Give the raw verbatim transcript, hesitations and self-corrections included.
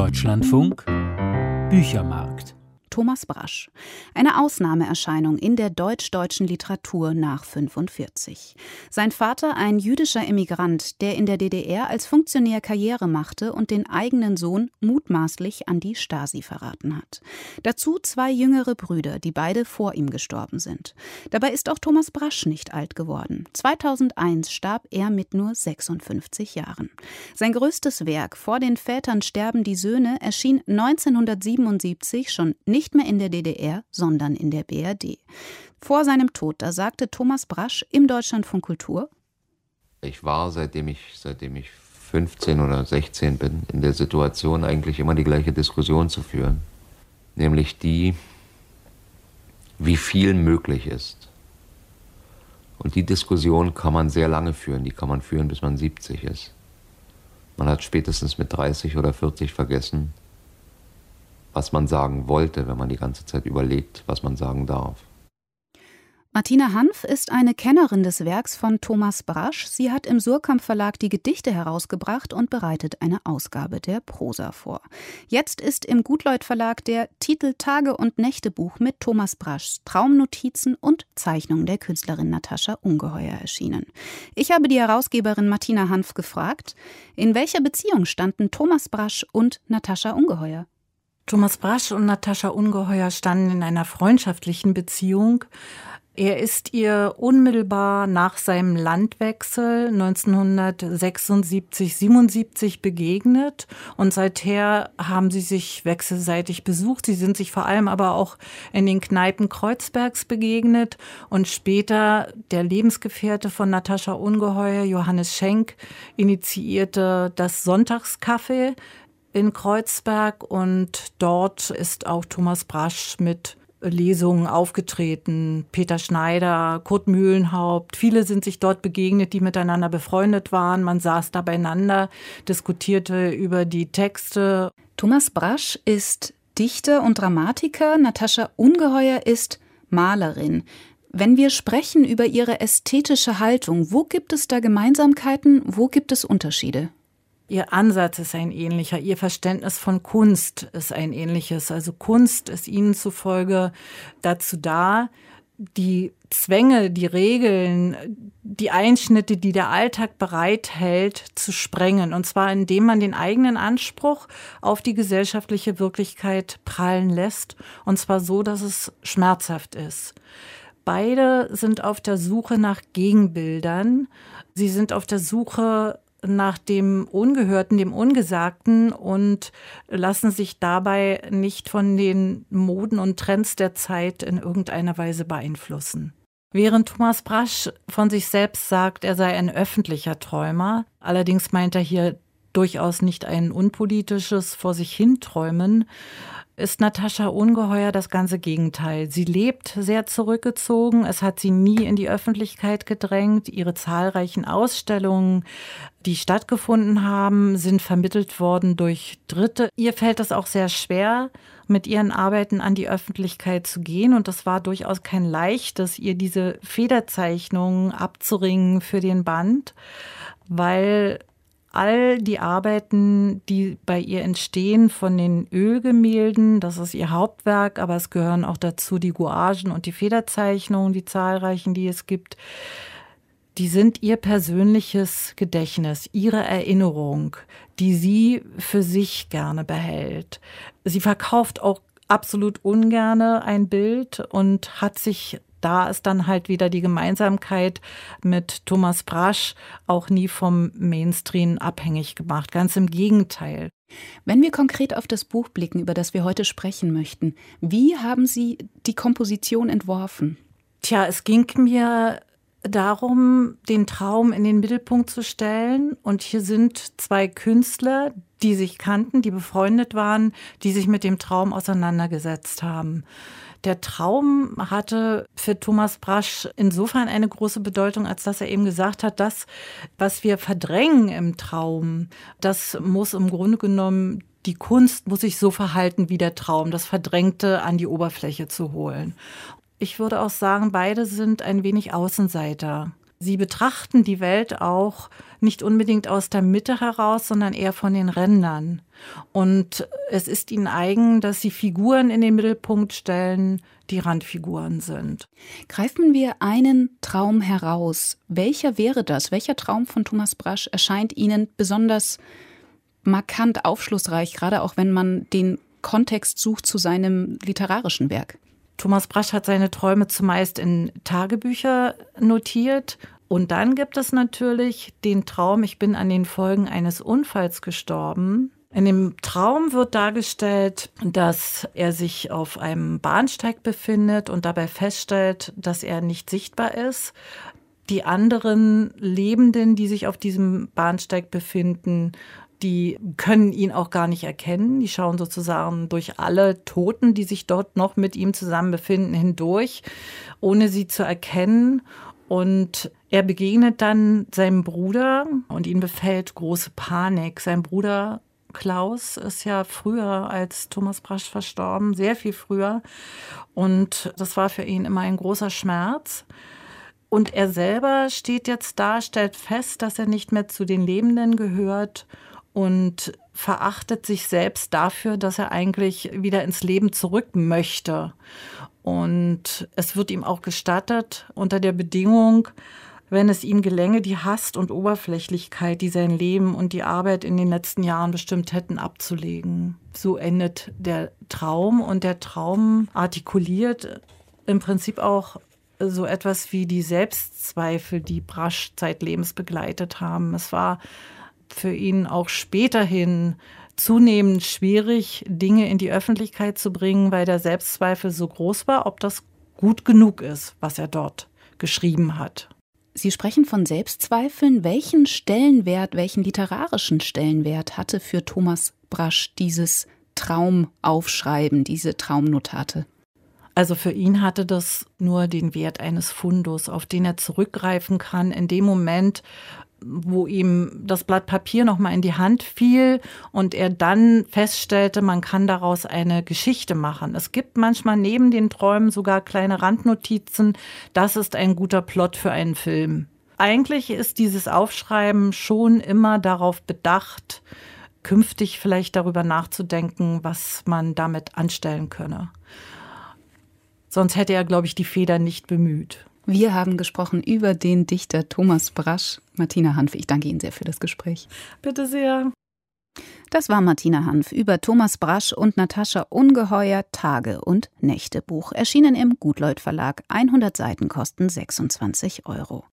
Deutschlandfunk Büchermarkt. Thomas Brasch. Eine Ausnahmeerscheinung in der deutsch-deutschen Literatur nach fünfundvierzig. Sein Vater ein jüdischer Emigrant, der in der D D R als Funktionär Karriere machte und den eigenen Sohn mutmaßlich an die Stasi verraten hat. Dazu zwei jüngere Brüder, die beide vor ihm gestorben sind. Dabei ist auch Thomas Brasch nicht alt geworden. zweitausendeins starb er mit nur sechsundfünfzig Jahren. Sein größtes Werk, Vor den Vätern sterben die Söhne, erschien neunzehnhundertsiebenundsiebzig schon nicht Nicht mehr in der D D R, sondern in der B R D. Vor seinem Tod, da sagte Thomas Brasch im Deutschlandfunk Kultur: Ich war, seitdem ich, seitdem ich fünfzehn oder sechzehn bin, in der Situation, eigentlich immer die gleiche Diskussion zu führen. Nämlich die, wie viel möglich ist. Und die Diskussion kann man sehr lange führen. Die kann man führen, bis man siebzig ist. Man hat spätestens mit dreißig oder vierzig vergessen, was man sagen wollte, wenn man die ganze Zeit überlegt, was man sagen darf. Martina Hanf ist eine Kennerin des Werks von Thomas Brasch. Sie hat im Suhrkamp Verlag die Gedichte herausgebracht und bereitet eine Ausgabe der Prosa vor. Jetzt ist im Gutleut Verlag der Titel Tage- und Nächte-Buch mit Thomas Braschs Traumnotizen und Zeichnungen der Künstlerin Natascha Ungeheuer erschienen. Ich habe die Herausgeberin Martina Hanf gefragt, in welcher Beziehung standen Thomas Brasch und Natascha Ungeheuer? Thomas Brasch und Natascha Ungeheuer standen in einer freundschaftlichen Beziehung. Er ist ihr unmittelbar nach seinem Landwechsel neunzehnhundertsechsundsiebzig siebenundsiebzig begegnet und seither haben sie sich wechselseitig besucht. Sie sind sich vor allem aber auch in den Kneipen Kreuzbergs begegnet und später der Lebensgefährte von Natascha Ungeheuer, Johannes Schenk, initiierte das Sonntagscafé in Kreuzberg und dort ist auch Thomas Brasch mit Lesungen aufgetreten. Peter Schneider, Kurt Mühlenhaupt, viele sind sich dort begegnet, die miteinander befreundet waren. Man saß da beieinander, diskutierte über die Texte. Thomas Brasch ist Dichter und Dramatiker, Natascha Ungeheuer ist Malerin. Wenn wir sprechen über ihre ästhetische Haltung, wo gibt es da Gemeinsamkeiten, wo gibt es Unterschiede? Ihr Ansatz ist ein ähnlicher, ihr Verständnis von Kunst ist ein ähnliches. Also Kunst ist ihnen zufolge dazu da, die Zwänge, die Regeln, die Einschnitte, die der Alltag bereithält, zu sprengen. Und zwar indem man den eigenen Anspruch auf die gesellschaftliche Wirklichkeit prallen lässt. Und zwar so, dass es schmerzhaft ist. Beide sind auf der Suche nach Gegenbildern. Sie sind auf der Suche nach dem Ungehörten, dem Ungesagten und lassen sich dabei nicht von den Moden und Trends der Zeit in irgendeiner Weise beeinflussen. Während Thomas Brasch von sich selbst sagt, er sei ein öffentlicher Träumer, allerdings meint er hier durchaus nicht ein unpolitisches vor sich hinträumen, ist Natascha Ungeheuer das ganze Gegenteil. Sie lebt sehr zurückgezogen, es hat sie nie in die Öffentlichkeit gedrängt. Ihre zahlreichen Ausstellungen, die stattgefunden haben, sind vermittelt worden durch Dritte. Ihr fällt es auch sehr schwer, mit ihren Arbeiten an die Öffentlichkeit zu gehen. Und das war durchaus kein leichtes, ihr diese Federzeichnungen abzuringen für den Band, weil all die Arbeiten, die bei ihr entstehen, von den Ölgemälden, das ist ihr Hauptwerk, aber es gehören auch dazu die Gouagen und die Federzeichnungen, die zahlreichen, die es gibt, die sind ihr persönliches Gedächtnis, ihre Erinnerung, die sie für sich gerne behält. Sie verkauft auch absolut ungerne ein Bild und hat sich, da ist dann halt wieder die Gemeinsamkeit mit Thomas Brasch, auch nie vom Mainstream abhängig gemacht. Ganz im Gegenteil. Wenn wir konkret auf das Buch blicken, über das wir heute sprechen möchten, wie haben Sie die Komposition entworfen? Tja, es ging mir darum, den Traum in den Mittelpunkt zu stellen. Und hier sind zwei Künstler, die sich kannten, die befreundet waren, die sich mit dem Traum auseinandergesetzt haben. Der Traum hatte für Thomas Brasch insofern eine große Bedeutung, als dass er eben gesagt hat, das, was wir verdrängen im Traum, das muss im Grunde genommen, die Kunst muss sich so verhalten wie der Traum, das Verdrängte an die Oberfläche zu holen. Ich würde auch sagen, beide sind ein wenig Außenseiter. Sie betrachten die Welt auch nicht unbedingt aus der Mitte heraus, sondern eher von den Rändern. Und es ist ihnen eigen, dass sie Figuren in den Mittelpunkt stellen, die Randfiguren sind. Greifen wir einen Traum heraus. Welcher wäre das? Welcher Traum von Thomas Brasch erscheint Ihnen besonders markant aufschlussreich, gerade auch wenn man den Kontext sucht zu seinem literarischen Werk? Thomas Brasch hat seine Träume zumeist in Tagebücher notiert. Und dann gibt es natürlich den Traum, ich bin an den Folgen eines Unfalls gestorben. In dem Traum wird dargestellt, dass er sich auf einem Bahnsteig befindet und dabei feststellt, dass er nicht sichtbar ist. Die anderen Lebenden, die sich auf diesem Bahnsteig befinden, die können ihn auch gar nicht erkennen. Die schauen sozusagen durch alle Toten, die sich dort noch mit ihm zusammen befinden, hindurch, ohne sie zu erkennen. Und er begegnet dann seinem Bruder und ihn befällt große Panik. Sein Bruder Klaus ist ja früher als Thomas Brasch verstorben, sehr viel früher. Und das war für ihn immer ein großer Schmerz. Und er selber steht jetzt da, stellt fest, dass er nicht mehr zu den Lebenden gehört und verachtet sich selbst dafür, dass er eigentlich wieder ins Leben zurück möchte. Und es wird ihm auch gestattet, unter der Bedingung, wenn es ihm gelänge, die Hast und Oberflächlichkeit, die sein Leben und die Arbeit in den letzten Jahren bestimmt hätten, abzulegen. So endet der Traum, und der Traum artikuliert im Prinzip auch so etwas wie die Selbstzweifel, die Brasch zeitlebens begleitet haben. Es war für ihn auch späterhin zunehmend schwierig, Dinge in die Öffentlichkeit zu bringen, weil der Selbstzweifel so groß war, ob das gut genug ist, was er dort geschrieben hat. Sie sprechen von Selbstzweifeln. Welchen Stellenwert, welchen literarischen Stellenwert hatte für Thomas Brasch dieses Traumaufschreiben, diese Traumnotate? Also für ihn hatte das nur den Wert eines Fundus, auf den er zurückgreifen kann in dem Moment, wo ihm das Blatt Papier noch mal in die Hand fiel und er dann feststellte, man kann daraus eine Geschichte machen. Es gibt manchmal neben den Träumen sogar kleine Randnotizen. Das ist ein guter Plot für einen Film. Eigentlich ist dieses Aufschreiben schon immer darauf bedacht, künftig vielleicht darüber nachzudenken, was man damit anstellen könne. Sonst hätte er, glaube ich, die Feder nicht bemüht. Wir haben gesprochen über den Dichter Thomas Brasch. Martina Hanf, ich danke Ihnen sehr für das Gespräch. Bitte sehr. Das war Martina Hanf über Thomas Brasch und Natascha Ungeheuer, Tage- und Nächte-Buch. Erschienen im Gutleut Verlag. hundert Seiten kosten sechsundzwanzig Euro.